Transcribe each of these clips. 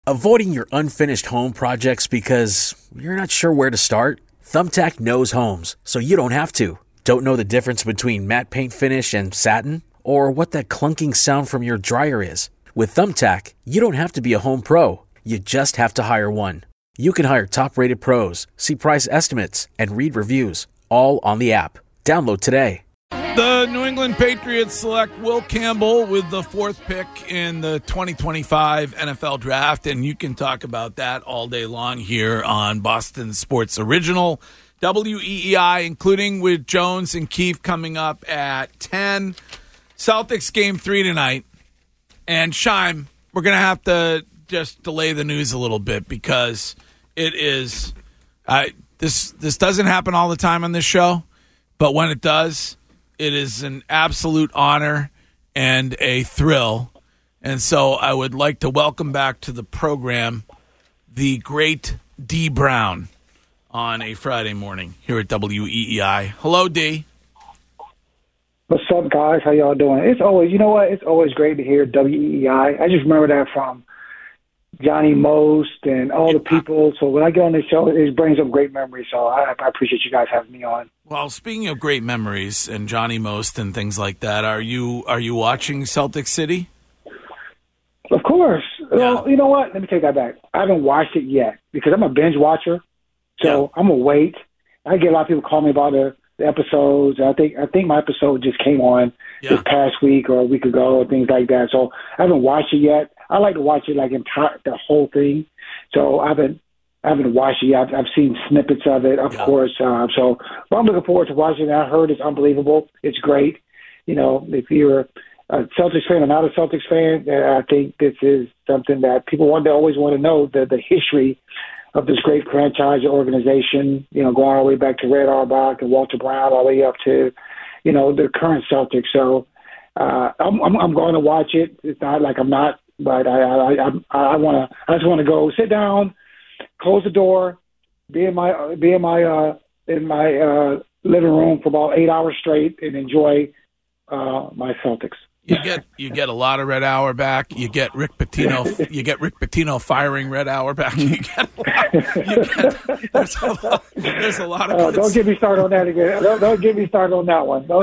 Avoiding your unfinished home projects because you're not sure where to start? Thumbtack knows homes, so you don't have to. Don't know the difference between matte paint finish and satin? Or what that clunking sound from your dryer is? With Thumbtack, you don't have to be a home pro. You just have to hire one. You can hire top-rated pros, see price estimates, and read reviews, all on the app. Download today. The New England Patriots select Will Campbell with the 4th pick in the 2025 NFL Draft, and you can talk about that all day long here on Boston Sports Original, WEEI, including with Jones and Keefe coming up at 10. Celtics Game 3 tonight. And Shime, we're going to have to just delay the news a little bit because it is this doesn't happen all the time on this show, but when it does, it is an absolute honor and a thrill. And so I would like to welcome back to the program the great D. Brown on a Friday morning here at WEEI. Hello, D. What's up, guys? How y'all doing? It's always, you know what? It's always great to hear WEEI. I just remember that from Johnny Most and all the people. So when I get on this show, it brings up great memories. So I appreciate you guys having me on. Well, speaking of great memories and Johnny Most and things like that, are you watching Celtic City? Of course. Yeah. Well, you know what? Let me take that back. I haven't watched it yet because I'm a binge watcher. So I'm gonna wait. I get a lot of people call me about the episodes. I think my episode just came on this past week or a week ago or things like that. So I haven't watched it yet. I like to watch it like the whole thing. So I haven't watched it yet. I've seen snippets of it, of course. So but I'm looking forward to watching it. I heard it's unbelievable. It's great. You know, if you're a Celtics fan or not a Celtics fan, I think this is something that people always want to know the history of this great franchise organization, you know, going all the way back to Red Auerbach and Walter Brown, all the way up to, you know, the current Celtics. So I'm going to watch it. It's not like I'm not, but I just want to go sit down, close the door, be in my living room for about 8 hours straight and enjoy my Celtics. You get a lot of Red Auerbach. You get Rick Pitino. You get Rick Pitino firing Red Auerbach. There's a lot of. Don't get me started on that again. Don't get me started on that one.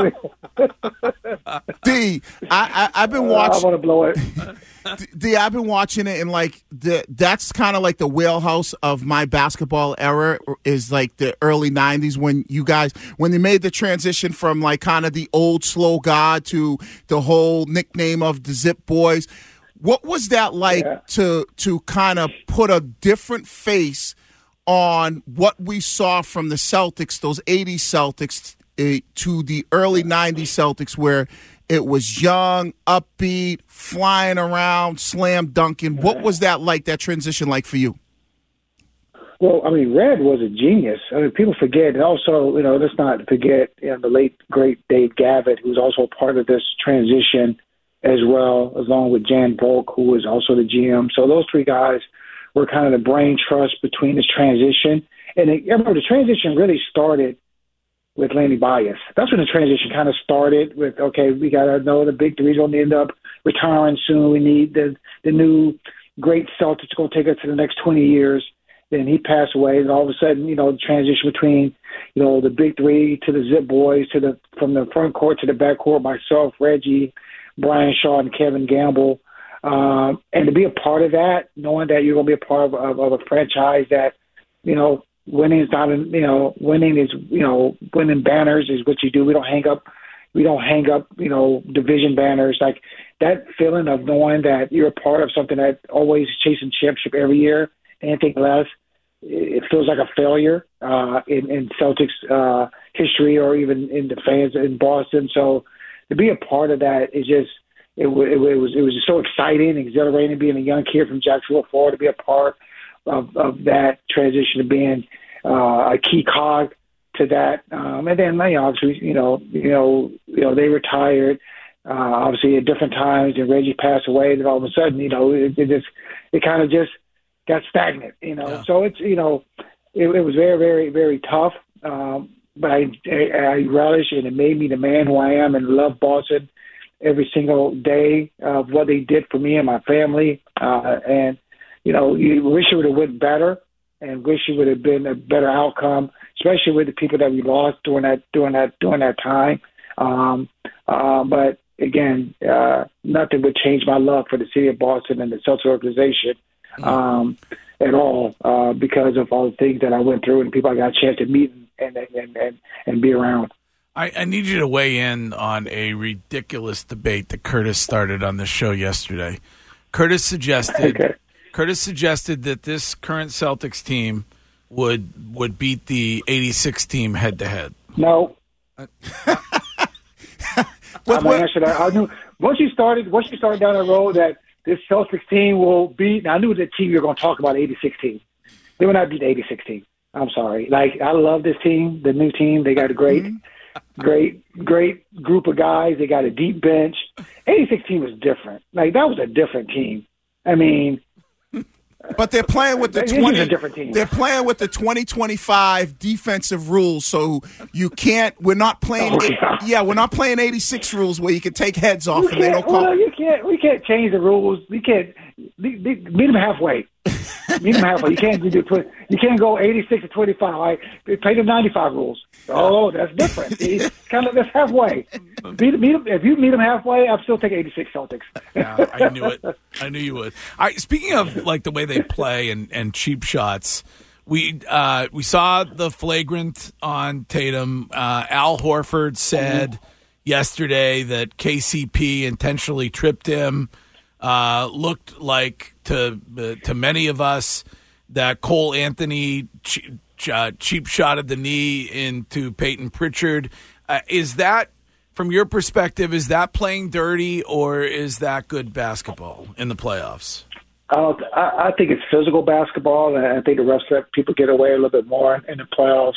D, I've been watching. I want to blow it. D, I've been watching it, and like that's kind of like the wheelhouse of my basketball era is like the early '90s when they made the transition from like kind of the old slow god to the whole nickname of the Zip Boys. What was that like to kind of put a different face on what we saw from the Celtics, those '80s Celtics, to the early '90s Celtics, where it was young, upbeat, flying around, slam dunking. What was that like, that transition like for you? Well, I mean, Red was a genius. I mean, people forget. And also, you know, let's not forget the late, great Dave Gavitt, who's also part of this transition as well, along with Jan Volk, who was also the GM. So those three guys were kind of the brain trust between this transition. And I remember the transition really started with Lanny Bias. That's when the transition kind of started with, okay, we got to know the big three's going to end up retiring soon. We need the new great Celtics going to take us to the next 20 years. Then he passed away, and all of a sudden, you know, the transition between, you know, the big three to the Zip Boys from the front court to the back court, myself, Reggie, Brian Shaw, and Kevin Gamble. And to be a part of that, knowing that you're going to be a part of a franchise that, you know, winning is not, winning is, winning banners is what you do. We don't hang up, division banners. Like that feeling of knowing that you're a part of something that always chasing championship every year, anything less, it feels like a failure in Celtics history or even in the fans in Boston. So to be a part of that is just, it was just so exciting, exhilarating, being a young kid from Jacksonville, Florida, to be a part of that transition to being a key cog to that. And then, obviously, they retired, obviously at different times, and Reggie passed away, and all of a sudden, it kind of just got stagnant, Yeah. So it's, it was very, very, very tough. But I relish it. It made me the man who I am and love Boston every single day of what they did for me and my family. And you wish it would have went better and wish it would have been a better outcome, especially with the people that we lost during that time. But again, nothing would change my love for the city of Boston and the Celtics organization at all, because of all the things that I went through and the people I got a chance to meet and be around. I need you to weigh in on a ridiculous debate that Curtis started on the show yesterday. Curtis suggested that this current Celtics team would beat the '86 team head to head. No. I'm gonna answer that. I knew once you started down the road that this Celtics team will beat. I knew the team you were going to talk about, the '86 team. They will not beat the '86 team. I'm sorry. I love this team, the new team. They got a great group of guys. They got a deep bench. '86 team was different. That was a different team. I mean. But they're playing with the They're playing with the 2025 defensive rules, so you can't. We're not playing. We're not playing '86 rules where you can take heads off and they don't call. Well, you can't. We can't change the rules. We can't meet them halfway. Meet them halfway. You can't You can't go 86 to 25. Right? They play the 95 rules. Oh, that's different. That's halfway. Meet them. If you meet them halfway, I'll still take 86 Celtics. Yeah, I knew it. I knew you would. Speaking of the way they play and cheap shots, we saw the flagrant on Tatum. Al Horford said yesterday that KCP intentionally tripped him. Looked like to many of us that Cole Anthony cheap shotted the knee into Peyton Pritchard. Is that, from your perspective, is that playing dirty or is that good basketball in the playoffs? I think it's physical basketball, and I think the refs let people get away a little bit more in the playoffs.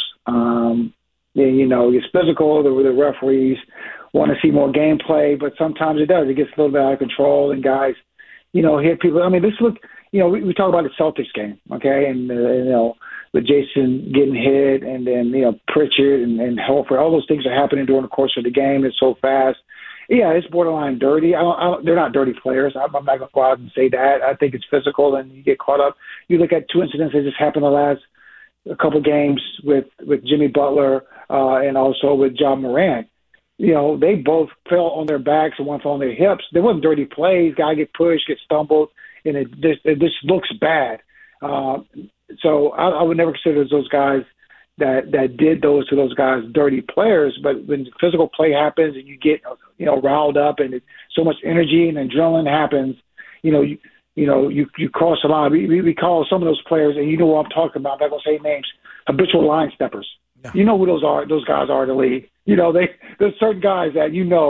It's physical. The referees want to see more gameplay, but sometimes it does. It gets a little bit out of control, and guys, hit people. I mean, we talk about the Celtics game, okay, and with Jason getting hit, and then Pritchard and Horford, all those things are happening during the course of the game. It's so fast. Yeah, it's borderline dirty. They're not dirty players. I'm not going to go out and say that. I think it's physical, and you get caught up. You look at two incidents that just happened the last couple of games with Jimmy Butler and also with John Morant. They both fell on their backs and one fell on their hips. There wasn't dirty plays. Guy get pushed, get stumbled, and it just looks bad. So I would never consider those guys that did those to those guys dirty players. But when physical play happens and you get riled up and so much energy and adrenaline happens, you cross the line. We call some of those players, and you know what I'm talking about. I'm not going to say names. Habitual line steppers. Yeah. You know who those are? Those guys are in the league. There's certain guys that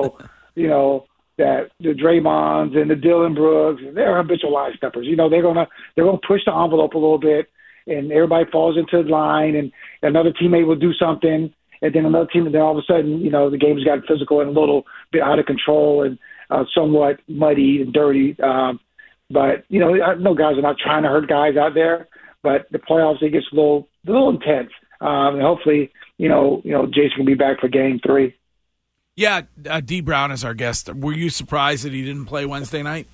that the Draymonds and the Dylan Brooks, they're habitual line steppers. They're gonna push the envelope a little bit, and everybody falls into the line, and another teammate will do something, and then another team, and then all of a sudden, the game's got physical and a little bit out of control and somewhat muddy and dirty. But I know guys are not trying to hurt guys out there, but the playoffs, it gets a little intense. And hopefully, Jason will be back for Game 3. Yeah, D. Brown is our guest. Were you surprised that he didn't play Wednesday night?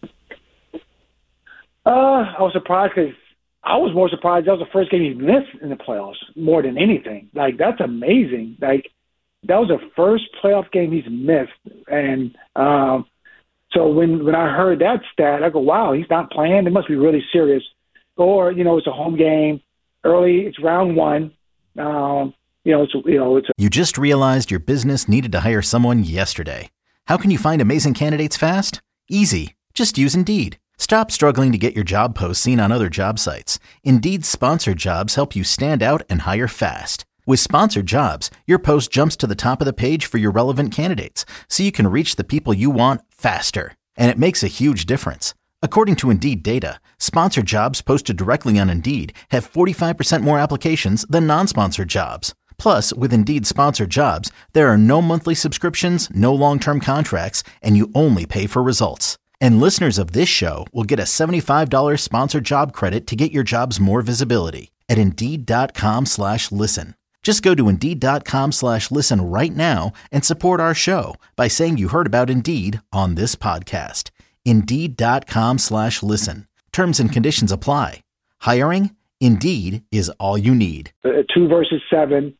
I was surprised because I was more surprised that was the first game he missed in the playoffs more than anything. That's amazing. That was the first playoff game he's missed. And so when I heard that stat, I go, wow, he's not playing. It must be really serious. Or, it's a home game. Early, it's round one. You just realized your business needed to hire someone yesterday. How can you find amazing candidates fast? Easy. Just use Indeed. Stop struggling to get your job posts seen on other job sites. Indeed's sponsored jobs help you stand out and hire fast. With sponsored jobs, your post jumps to the top of the page for your relevant candidates, so you can reach the people you want faster. And it makes a huge difference. According to Indeed data, sponsored jobs posted directly on Indeed have 45% more applications than non-sponsored jobs. Plus, with Indeed sponsored jobs, there are no monthly subscriptions, no long-term contracts, and you only pay for results. And listeners of this show will get a $75 sponsored job credit to get your jobs more visibility at Indeed.com/listen. Just go to Indeed.com/listen right now and support our show by saying you heard about Indeed on this podcast. Indeed.com/listen. Terms and conditions apply. Hiring? Indeed is all you need. 2 versus 7,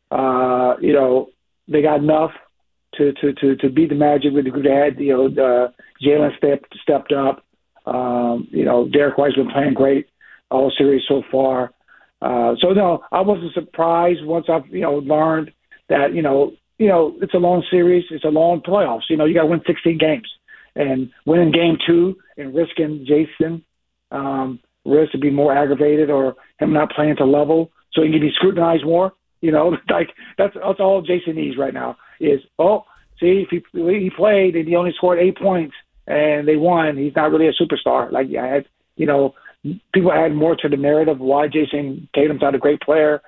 they got enough to beat the Magic with the group they had. Jalen stepped up. Derek White's been playing great all series so far. No, I wasn't surprised once I've learned that it's a long series, it's a long playoffs. You got to win 16 games, and winning game 2 and risking Jason. Risk to be more aggravated or him not playing to level so he can be scrutinized more. That's all Jason needs right now is, if he played and he only scored 8 points and they won, he's not really a superstar. People add more to the narrative why Jason Tatum's not a great player.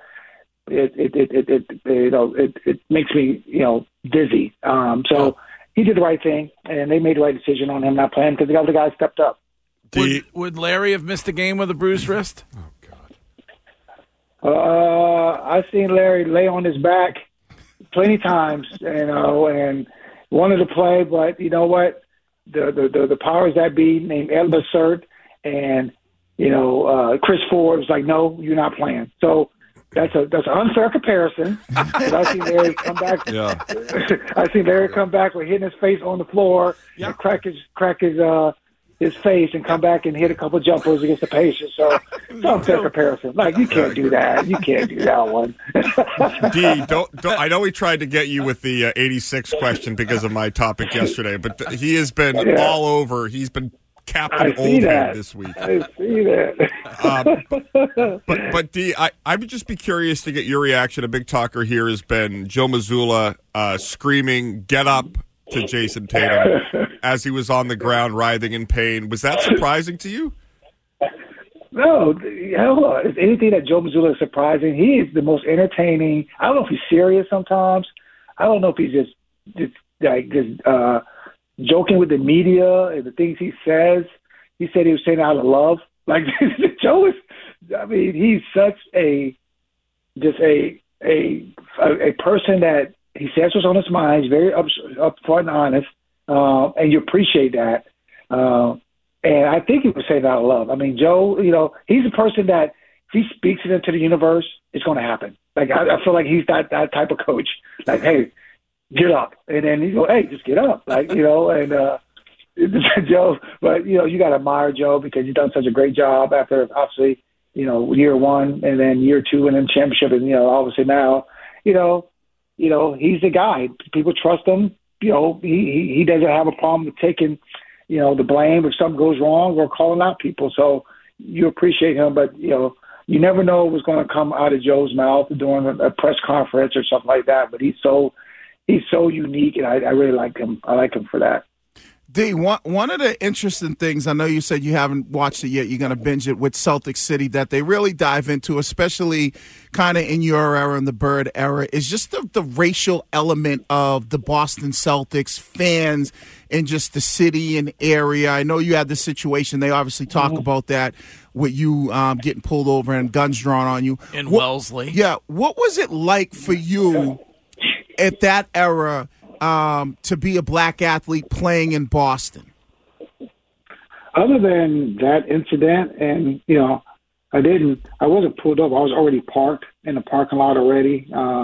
It makes me, dizzy. So he did the right thing and they made the right decision on him not playing because the other guy stepped up. Would Larry have missed a game with a bruised wrist? Oh, God. I've seen Larry lay on his back plenty times, and wanted to play, but you know what? The powers that be named Ed Lassert and Chris Ford was like, no, you're not playing. So that's an unfair comparison. But I seen Larry come back. Yeah. I seen Larry come back with hitting his face on the floor and crack his face and come back and hit a couple jumpers against the Pacers. So it's unfair comparison. You can't do that. You can't do that one. D, don't. I know we tried to get you with the 86 question because of my topic yesterday, but he has been all over. He's been Captain Oldham this week. I see that. But D, I would just be curious to get your reaction. A big talker here has been Joe Mazzulla screaming, "Get up!" to Jason Tatum as he was on the ground writhing in pain. Was that surprising to you? No, anything that Joe Mazzulla is surprising. He is the most entertaining. I don't know if he's serious sometimes. I don't know if he's just joking with the media and the things he says. He said he was saying out of love. Joe is. He's such a person that. He says what's on his mind. He's very upfront and honest, and you appreciate that. And I think he was saying out of love. Joe, he's a person that if he speaks it into the universe, it's going to happen. I feel like he's that type of coach. Hey, get up, and then he go, hey, just get up, Joe. But you got to admire Joe because he's done such a great job after obviously year 1 and then year 2 and then championship, and obviously now he's the guy. People trust him. He doesn't have a problem with taking, the blame if something goes wrong or calling out people. So you appreciate him, but you never know what's going to come out of Joe's mouth during a press conference or something like that. But he's so unique, and I really like him. I like him for that. D, one of the interesting things, I know you said you haven't watched it yet, you're going to binge it, with Celtic City that they really dive into, especially kind of in your era and the Bird era, is just the racial element of the Boston Celtics fans and just the city and area. I know you had the situation, they obviously talk about that, with you getting pulled over and guns drawn on you. In Wellesley. Yeah. What was it like for you at that era to be a black athlete playing in Boston? Other than that incident, and I wasn't pulled up. I was already parked in the parking lot already,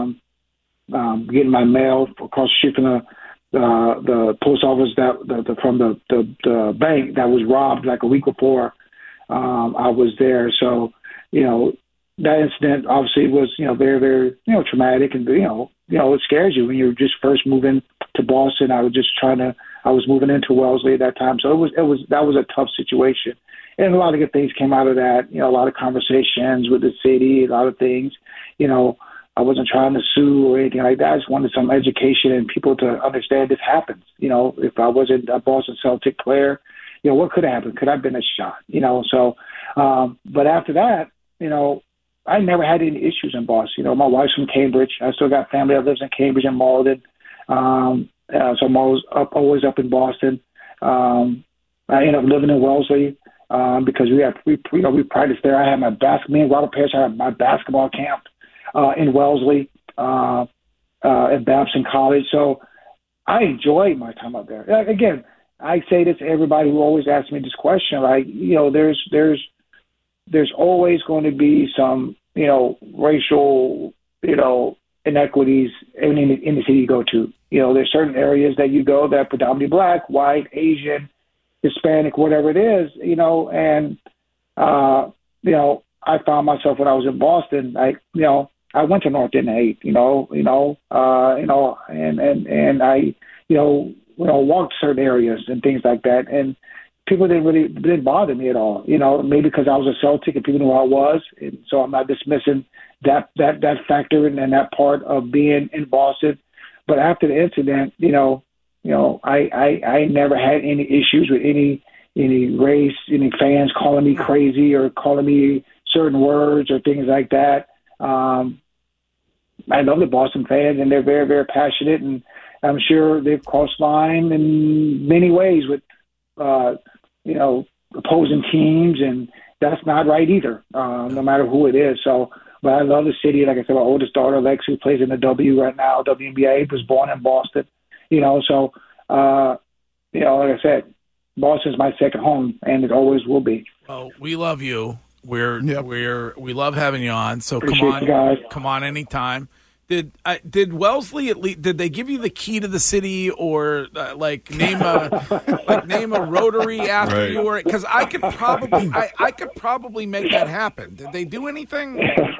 getting my mail across the street from the post office from the bank that was robbed like a week before I was there. So that incident obviously was very, very traumatic, and it scares you when you're just first moving to Boston. I was moving into Wellesley at that time, so that was a tough situation, and a lot of good things came out of that. A lot of conversations with the city, a lot of things. I wasn't trying to sue or anything like that. I just wanted some education and people to understand this happens. If I wasn't a Boston Celtic player, what could have happened? Could I have been a shot? So, but after that, I never had any issues in Boston. My wife's from Cambridge. I still got family that lives in Cambridge and Malden. So I'm always up in Boston. I ended up living in Wellesley because we practiced there. I had me and Robert Parrish had my basketball camp in Wellesley at Babson College. So I enjoyed my time up there. Again, I say this to everybody who always asks me this question, like, there's always going to be some, racial, inequities in the city you go to. There's certain areas that you go that are predominantly black, white, Asian, Hispanic, whatever it is, and, I found myself when I was in Boston, I went to North End 8, and I, walked certain areas and things like that. And people didn't bother me at all, maybe because I was a Celtic and people knew who I was. And so I'm not dismissing that factor and that part of being in Boston. But after the incident, I never had any issues with any race, any fans calling me crazy or calling me certain words or things like that. I love the Boston fans, and they're very, very passionate, and I'm sure they've crossed line in many ways with, opposing teams, and that's not right either, no matter who it is. So, but I love the city. Like I said, my oldest daughter, Lex, who plays in the W right now, WNBA, was born in Boston, so, like I said, Boston's my second home, and it always will be. Well, we love you. We love having you on. So come on anytime. Did Wellesley at least, did they give you the key to the city or name a Rotary after you were? Because I could probably make that happen. Did they do anything?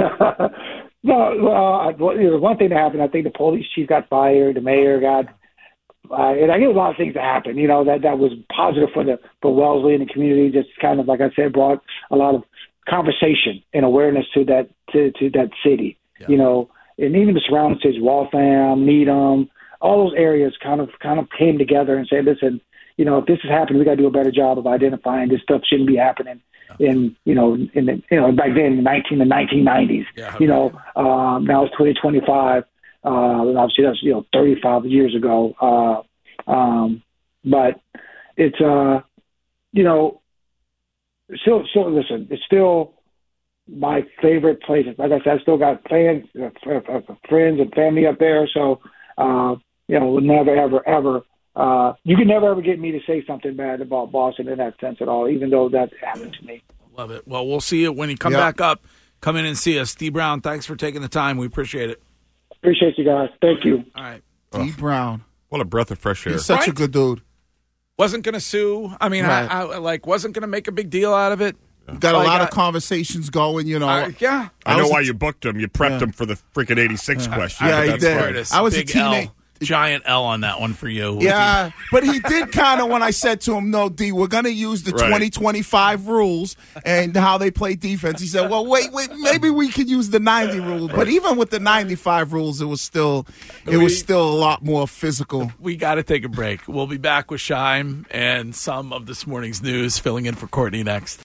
No. One thing that happened, I think the police chief got fired, the mayor got. And I get a lot of things that happened, that was positive for Wellesley and the community. Just kind of, like I said, brought a lot of conversation and awareness to that city, and even the surrounding cities, Waltham, Needham, all those areas kind of came together and said, listen, if this is happening, we got to do a better job of identifying this stuff shouldn't be happening in back then in the 1990s. Now it's 2025. And obviously that's 35 years ago. But it's still listen. It's still my favorite place. Like I said, I still got friends and family up there. So never ever. You can never ever get me to say something bad about Boston in that sense at all, even though that happened to me. Love it. Well, we'll see you when you come back up. Come in and see us, D. Brown. Thanks for taking the time. We appreciate it. Appreciate you guys. Thank you. All right. D. Brown. What a breath of fresh air. He's such a good dude. Wasn't going to sue. I mean, I wasn't going to make a big deal out of it. Got a lot of conversations going, I know why you booked him. You prepped him for the freaking 86 question. Yeah, he did. I was a teenager. Giant L on that one for you. Yeah, but he did kind of when I said to him, no, D, we're going to use the 2025 rules and how they play defense. He said, well, wait, maybe we could use the 90 rule. But even with the 95 rules, it was still a lot more physical. We got to take a break. We'll be back with Shime and some of this morning's news, filling in for Courtney next.